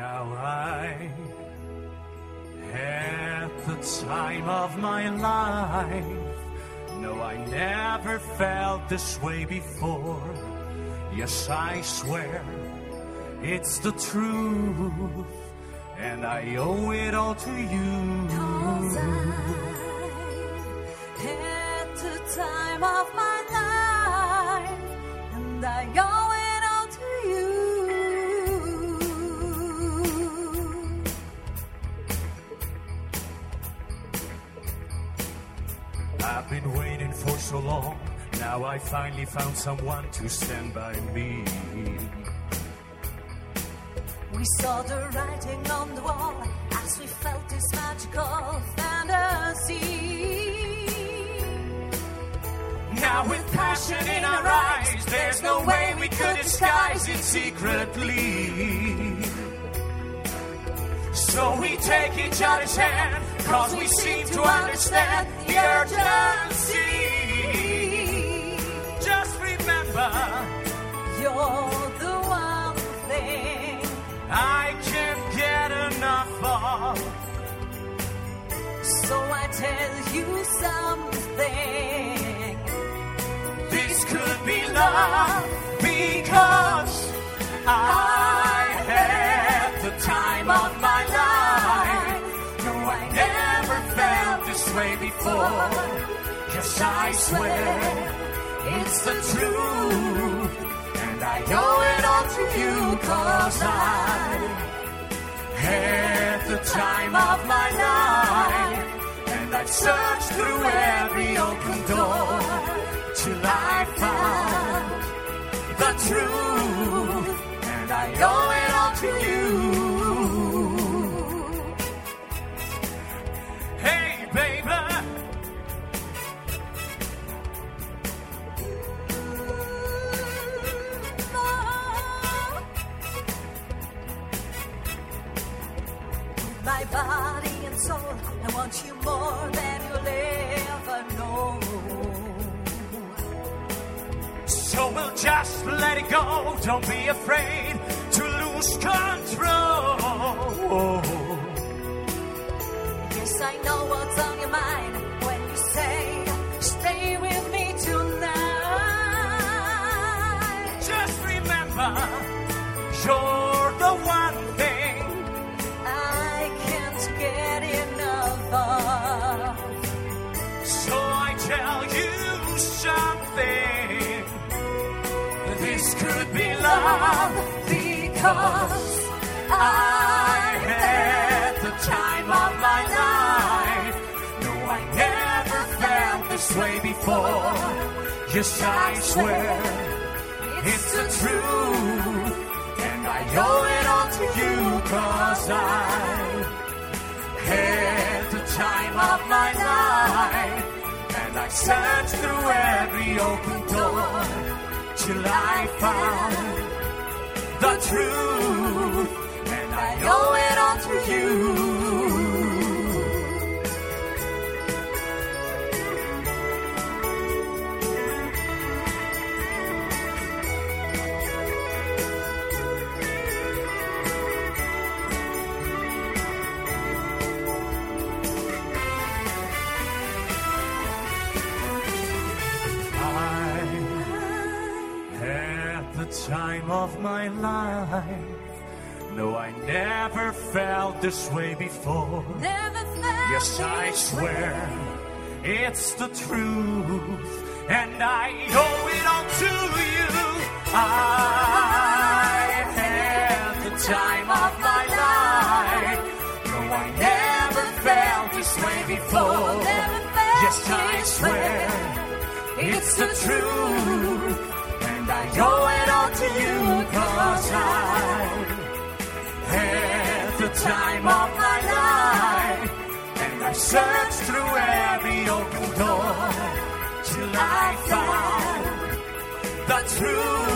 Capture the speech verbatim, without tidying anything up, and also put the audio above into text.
Now I had the time of my life. No, I never felt this way before. Yes, I swear it's the truth, and I owe it all to you. 'Cause I had the time of my life, and I owe it all to you. I've been waiting for so long. Now I finally found someone to stand by me. We saw the writing on the wall as we felt this magical fantasy. Now with passion in our eyes, there's no way we could disguise it secretly. So we take each other's hand, cause we seem to understand the urgency. Just remember, You're the one thing I can't get enough of. So I tell you something. This could be love, because I had the time of my life. No, I never felt this way before. Yes, I swear it's the truth, and I owe it all to you, 'cause I had the time of my life, and I've searched through every open door till I found the truth, and I owe it all to you. Hey, baby. My body and soul, I want you more than you'll ever know. So we'll just let it go. Don't be afraid to lose control. Yes, I know what's on your mind when you say, stay with me tonight. Just remember, you're the one thing I can't get enough of. So I tell you something. This could be love, because I had the time of my life. No, I never felt this way before. Yes, I swear it's the truth, and I owe it all to you, 'cause I had the time of my life, and I searched through every open door till I found the truth, and I owe it all to you. Time of my life. No, I never felt this way before. Never felt Yes, I this swear way. it's the truth, and I owe it all to you. I had the time of my life. No, I never felt this way before. Never felt Yes, I this swear way. it's the truth, and I owe it all to you, 'cause I had the time of my life, and I searched through every open door till I found the truth.